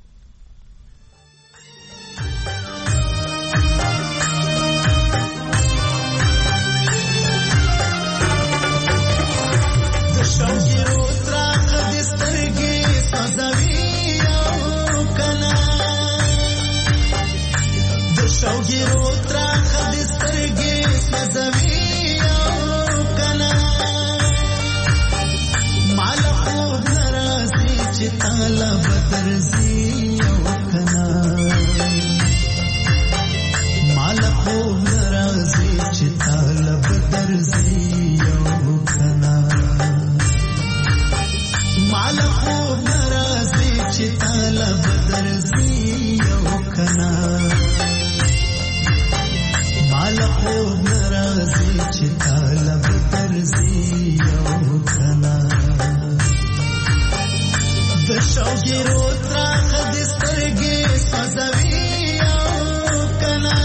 ताला बदरजी कना माला हो नाराजी चिताला बदरजी कना माला हो नाराजी चिताला बदरजी कना माला हो नाराजी चिताला बदरजी कना د شوګیرو تراخ د سترګې سوځوي او کنا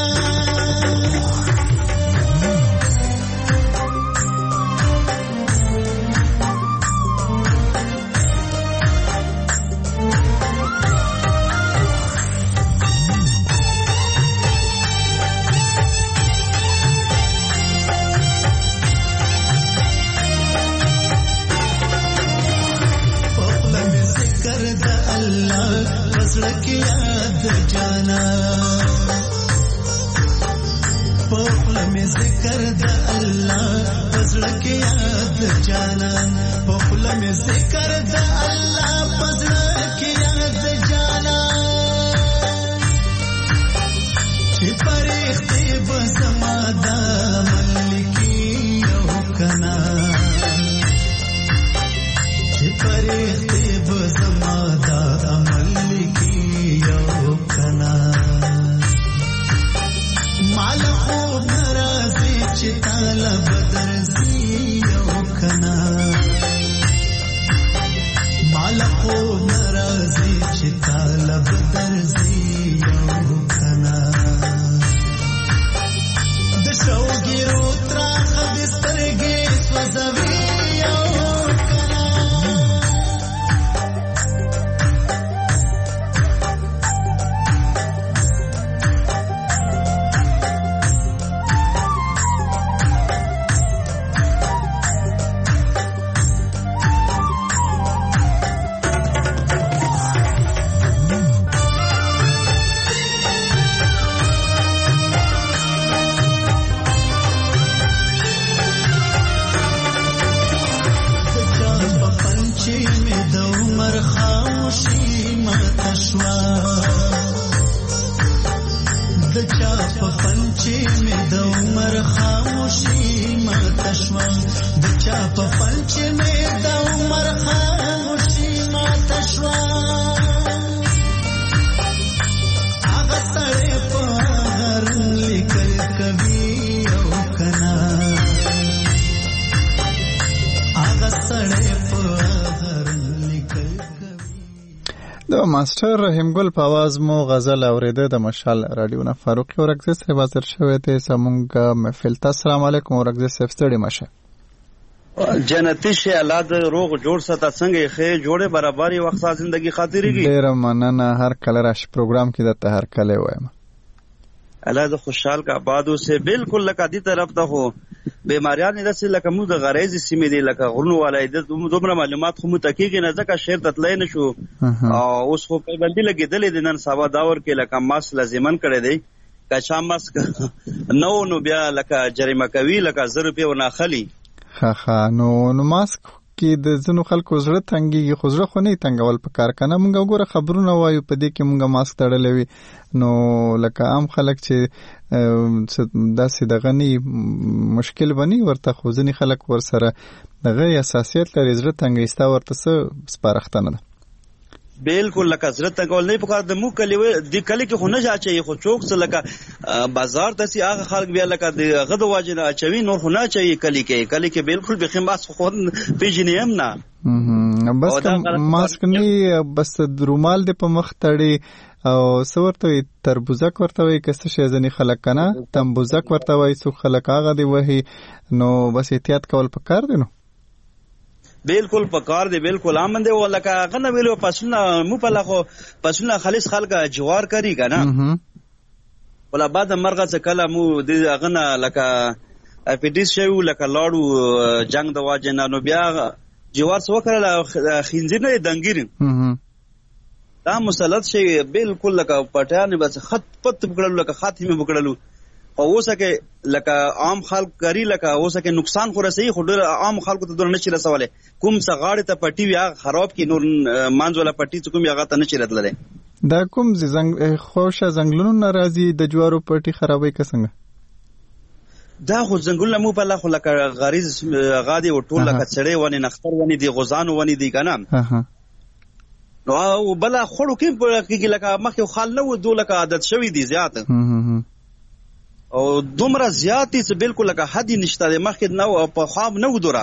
की याद जाना पोखल में जिक्र द अल्लाह फजल की याद जाना पोखल में जिक्र द अल्लाह फजल की याद जाना छिपरेखते बसमादा मलिकी कना छिपरेखते बसमादा मलिकी कना माला खूब नाराजी चिताला बदरजी कना माला खूब नाराजी تشوا د چا په پنچې مې د عمر خاموشي ما تشوا د چا په پنچې مې د عمر خاموشي ما تشوا هغه سړی په هر لیکل کوي او کنا هغه سړی په هر لیکل د ماستر رحیم ګل په आवाज مو غزل اوریده د مشال رادیو نه فاروق اورګزی سره حاضر شوی ته سمونګه محفل. السلام علیکم اورګزی صاحب ستړي مشه جنتی شه الله د روغ جوړ ستا څنګه خې جوړه برابرۍ وخت زندگی خاطرېږي. ډیر مننه هر کله راش پروګرام کې د هر کله وایم الله د خوشحال کا آبادو سے بالکل لکه دې طرف ته هو بیماریان داسې لکه موږ د غریزي سیمې دی لکه غرونو والای د دومره معلومات خو متکیږي نه ځکه شهر ته تلای نشو او اوس خو پابندي لګېدلې د نن سبا داور کې لکه ماس لازمان کړی دی کچا ماسک نو نو بیا لکه جریمه کوي لکه زر روپۍ ونه خلی ها ها نو نو ماسک کې د زنو خلکو زړه تنګي خو زړه خو نه تنګول په کار کنه موږ وګوره خبرونه وایو په دې کې موږ ماسک تړلې وي نو لکه عام خلک چې داسې دغه نه مشکل بني ورته خو ځنی خلک ور سره دغه اساسیت لري زړه تنګي استا ورته څه سپارښتنه ده بالکل لکه زړه تنګول نه پکار د مو کلی د کلی کې خو نه چاچي خو چوک څه لکه بازار ته سي هغه خلک بیا لکه د غد واجنه اچوي نور خو نه چاچي کلی کې کلی کې بالکل بخیم باس خو پیژنیم نه بس ماسک نه بس رومال د په مخ تړي او څورته تربوزک ورته وي کسه شي ځنی خلک کنه تمبوزک ورته وي څو خلک هغه دی وਹੀ نو بس احتیاط کول پکار دی نو بالکل پکار دی بالکل امن دی ولکه غنه ویلو پسونه مو په لخوا پسونه خالص خلک جوار کوي کنه ولا بعد مرغه څخه کله مو د غنه لکه اپیډیس شو لکه لاړو جنگ د واجنه نو بیا جوار سو کړل خنزیر نه دنګیر دا مسلط شي بالکل لکه پټیان بس خط پت پکړل لکه خاتمه پکړلو او وسکه لکه عام خلک کری لکه وسکه نقصان خو رسي خو ډېر عام خلکو ته دور نشي رسواله کوم څه غاړه ته پټي ویا خراب کی نور مانځ ولا پټي کوم یغه ته نشي راتلله دا کوم زنګ خوشه زنګلونو ناراضي د جوارو پټي خرابې کسنګ دا خو زنګلونه مو په لخوا لکه غریز غادي او ټول لکه چړې ونی نختر ونی دی غزان ونی دی کنه نو او بلا خړو کې کې لکه مخه خال نو دوه لکه عادت شوی دی زیات او دومره زیاتې چې بالکل لکه حد نشته د مخکې نو په خواب نو دوره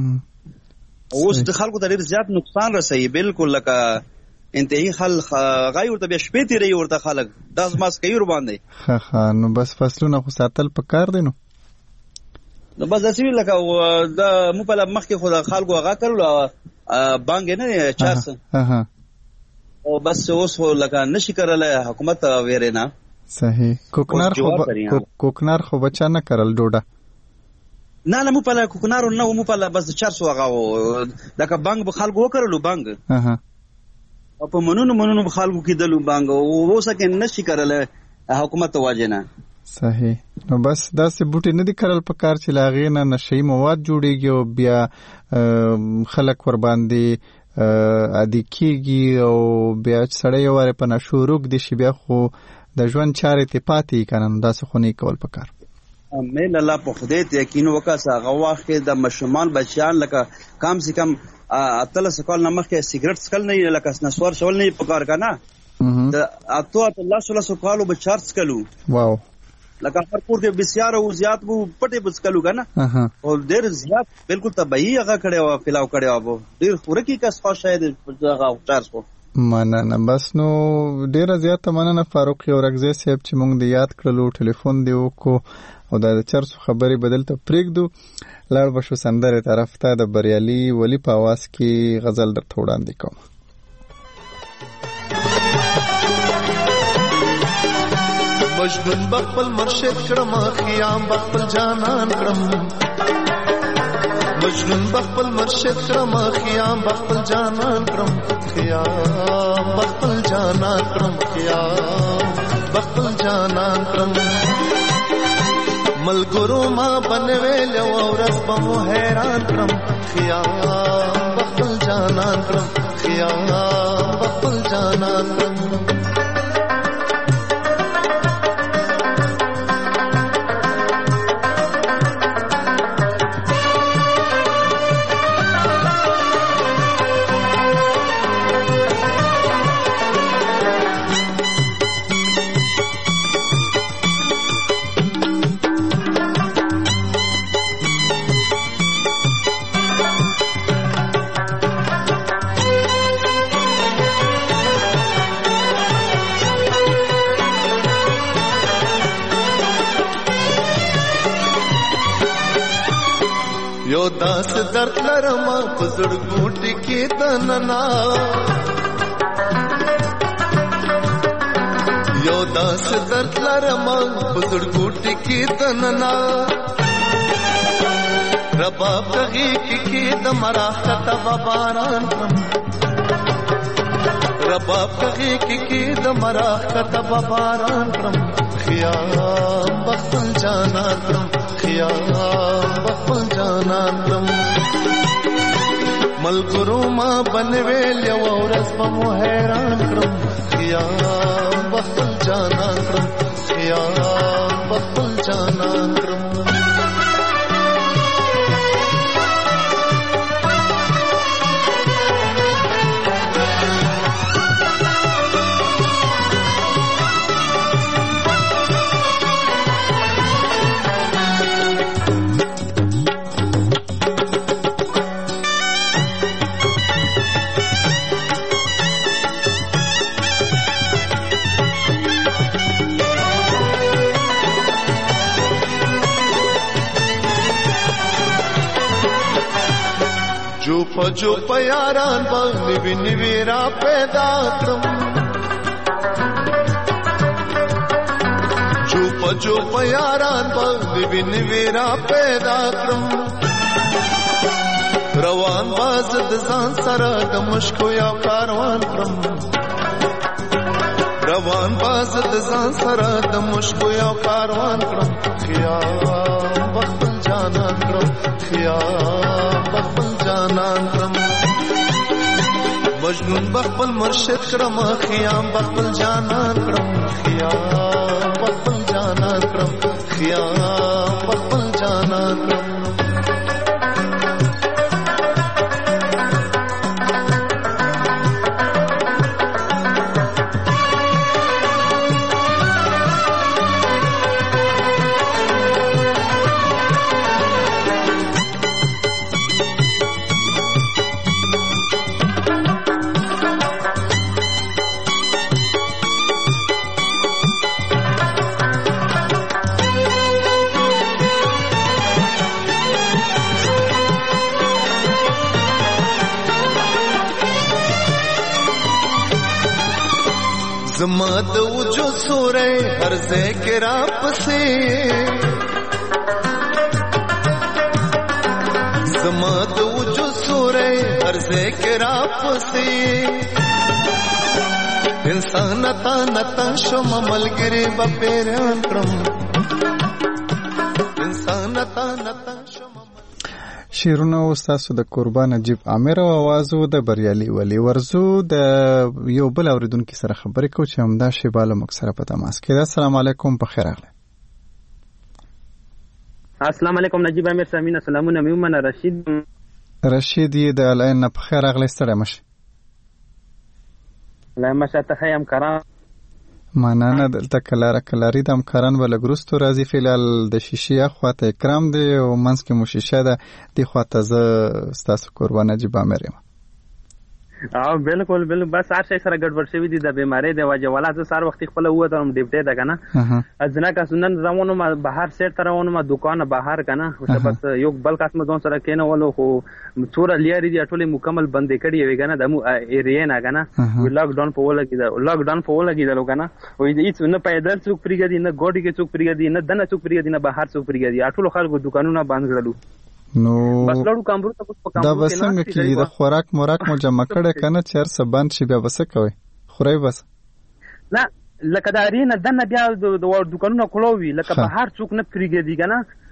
اوس د خلکو ته ډېر زیات نقصان رسوي بالکل لکه انتهایی خل غیر ورته بیا شپې تیری ورته خلک داس ماس کوي ور باندې ها ها نو بس فصلونه خو ساتل پکار دي نو نو بس اسی لکه د مو په مخکې خو د خلکو هغه کړل بانګ نه چارس ها او بس اوس لکه نشي کړل حکومت ویرینا صحیح کوکنار خو کوکنار خو بچا نه کړل ډوډه نه نه مو په کوکنار نو مو په بس چارس هغه لکه بانګ به خلکو وکړلو بانګ ها او په منونو منونو خلکو کې دلو بانګ او وسکه نشي کړل حکومت واجنه صحیح نو بس داسې بوټي نه دي کړل په کار چې لاغې نه نشي مواد جوړيږي او بیا خلک ور باندې ادي کیږي او بیا سړی وره په نشوروک دي شي بیا خو د ژوند چارې ته پاتې کنه داسې خو نه کول پکار امین الله په خدای ته یقین وکاسه غواخ کې د مشمال بچیان لکه کم سي کم اتل سکول نمخ کې سیګریټ سکل نه لکه نسوار شول نه پکار کنه د اتو الله صلی الله سکالو بچار سکلو واو لکه هر کور کې بسیار او زیات وو پټه بسکلو کنه او ډېر زیات بالکل تبعی هغه کړي او فلاو کړي او ډېر خورکی کس خو شاید هغه چارج کو مننه بس نو ډیره زیاته مننه فاروق اورګزی صاحب چې موږ د یاد کړلو ټلیفون دی وکړو او د چرڅ خبرې بدلته پریږدو لاړ بشو سندره طرف ته د بریالي ولی په आवाज کې غزل در وړاندې کوم مجنون بخپل مرشد کړم خیام بخپل جانان کړم مجنون بخپل مرشد کړم خیام بخپل جانان کړم خیام بخپل جانان کړم خیام بخپل جانان کړم ملګرو ما بنویل او ورځ به مو حیران کړم خیام بخپل جانان کړم خیام خپل جانان کړم داس درد لرما پزړ ګوټي کې دننا یو داس درد لرما پزړ ګوټي کې دننا رباب دغه کې د مراحت باران رباب دغه کې د مراحت باران خیام بخل جانان خیام بخل جانان ملګرو ما بنویل یو ورځ په مو حیران کړم خیام بخل جانان خیام بخل جانان جو پیاران باندې ویني ویرا پیدا کړم جو پجو پیاران باندې ویني ویرا پیدا کړم روان باز د ځان سره د مشکو یا کاروان کړم روان باز د ځان سره د مشکو یا کاروان کړم خیام بخل جانان کړم خیام بخل جانان کړم مجنون بخل مرشد کړم خیام بخل جانان کړم خیام بخل جانان کړم خیام بخل جانان کړم زما د وجود سورې هر ذکر اپسې زما د وجود سورې هر ذکر اپسې انسان تا نتا شوم ملګری په پیران کړم انسان تا نتا شوم شیرونه استاسو د قربان نجیب عامر او आवाजو د بریالي ولی ورزو د یو بل اوریدونکو سره خبرې کوم چې همدا شیباله مکسره په تماس کې. السلام علیکم په خیر اغله. السلام علیکم نجیب عامر سامین سلامونه میومنه رشید رشید د الاین په خیر اغله ستړی مشه لا مشه ته هم کرام مانانه دلته کلاره کلاری د امکاران ولګروستو راځي فلال د شیشه خواته اکرام دی او منځ کې مو شیشه ده دی خواته ز ستاسو قربان نجیب عامر یم. او بالکل بالکل بس هر شي سره ګډوډ شوی دي د بیماری د وجه ولا زه سار وخت خپل وته هم ډیپټه ده کنه ازنا کا سنن زمونو ما بهر سیر ترونه ما دکان بهر کنه بس یو بل قسم ځون سره کینه ولو خو څوره لیاري دي ټوله مکمل بندې کړي وي کنه د ایریا نه کنه لاک ډاون په ولا کې دا لاک ډاون په ولا کې دا کنه او هیڅ نه پیدل څوک پریګدي نه ګوډي کې څوک پریګدي نه دنه څوک پریګدي نه بهر څوک پریګدي ټول خلکو دکانونه بند کړلو نو بس لړو کامرو ته په کامرو دا بس څنګه کې د خوراک موراک مو جمع کړه کنه چیر سبند شي بیا بس کوي خوري بس نه لکه دا رینه دنه بیا د دکانونو کلووي لکه بهر څوک نه پریګدي کنه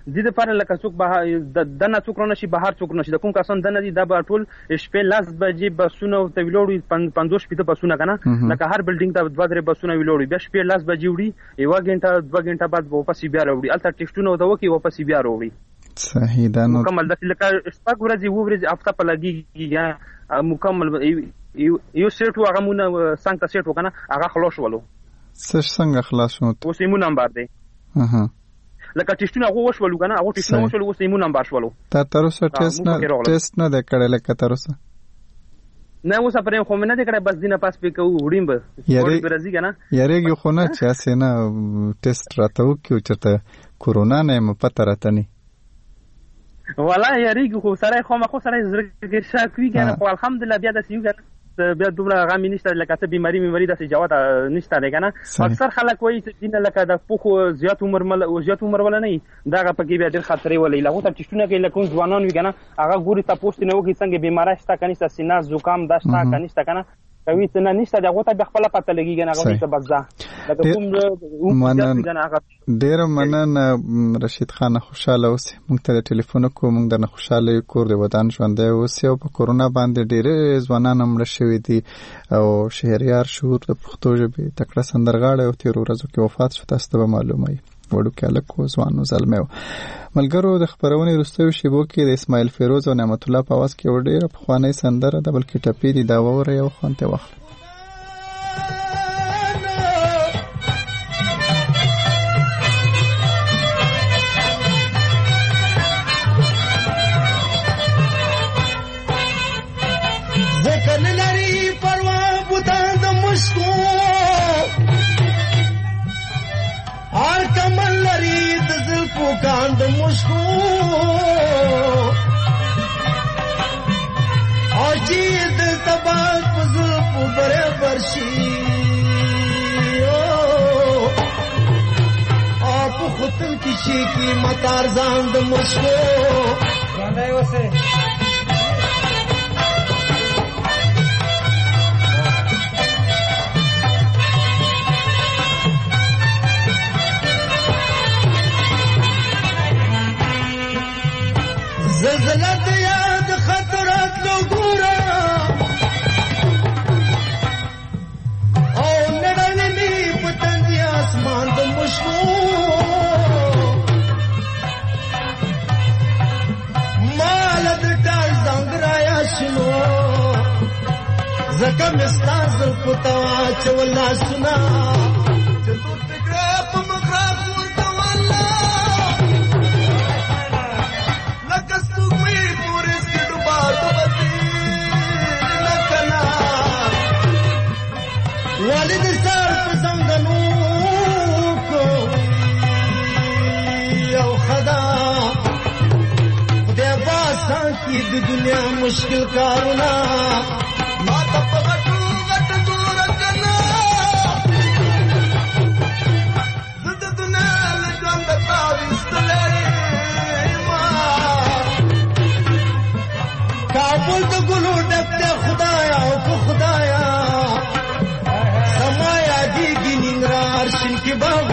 دې لپاره لکه څوک به دننه څوک رانشي بهر څوک رانشي د کوم کسان دننه دي دا به ټول شپې لس بجې بسونه ورته ویلوړي پنځوس شپېته بسونه که نه لکه هر بلډینګ ته دوه درې بسونه ویلوړي بیا شپې لس بجې وړي یوه ګنټه دوه ګنټه بعد به واپس بیا راوړي هلته ټسټونه ورته وکړي واپس بیا راوړي صحیح ده نو مکمل داسې لکه شپږ ورځې اووه ورځې هفته په لګېږي مکمل یو سیټ و هغه مونه څنګ ته سیټ و که نه هغه خلاص شولو څه څنګه خلاص شو اوس ایمون نمبر دی لکه ټسټونه هغه وشولو که نه هغه ټسټونه وشولو اوس ایمون نمبر شولو تا تر اوسه ټسټ نه ټسټ نه دی کړی لکه تر اوسه نه اوس پرې خو مې نه دی کړی بس دینه پاس پې کوو وړیم به به راځي که نه یارېږي خو نه چې هسې نه ټسټ راته وکړو چېرته کورونا نه یم پته راته نه والله یارېږي خو سړی خامخا سړی زړه کې شک وي که نه خو الحمدلله بیا داسې یو که نه بیا دومره غم یې نشته لکه څه بیماري میماري داسې جواد نشته دی که نه اکثر خلک وایي چې دینه لکه د پوخو زیات عمر زیات عمر والا نه وي دغه پکې بیا ډېر خطرې ولري له هغو ته ټسټونه کوي لکه اوس ځوانان وي که نه هغه ګوري تپوس ترې نه وکړي څنګه بیماری شته که نشته سینه زکام دا شته که نشته که نه کوي څه نه نشته د هغو ته بیا خپله پته لګېږي نه هغه ته بس ده لکه کوم ډېره مننه رشید خان خوشحاله اوسې موږ ته د ټلیفون وکړو موږ درنه خوشحاله یو کور د ودان ژوندی اوسې او په کورونا باندې ډېرې ځوانان هم مړه شوي دي او شهریار شعور د پښتو ژبې تکړه سندرغاړی او تېرو ورځو کې وفات شو تاسو ته به معلومه وي وړوکی هلک و ځوان و زلمی و ملګرو د خپرونې وروستیو شیبو کې د اسماعیل فیروز او نعمت الله په اواز کې یوه ډېره پخوانۍ سندره ده بلکې ټپې دي دا واورئ او خوند ترې واخلئ کاند مشکو اجید تباک پزل پبرے برشی آپ خطن کشی کی مطار زاند مشکو گاندائی وسے زلزلت یاد خطرات لو گورا او نڑنی پتندی آسمان دو مشکو مالد ٹال زنگرایا شنو زکم استاز پتوا چولا سنا چطور تکراپ مقراف ورطوالا والد سر پسندنو کو یو خدا خدای باسان کی د دنیا مشکل کارونا ما تپغټو غټ دور کنا د دنیا لګم د تاوستلې ما کابل د ګلو ډکته خدایا او خدایا سمایا دی گی ننگرار شن کی باغ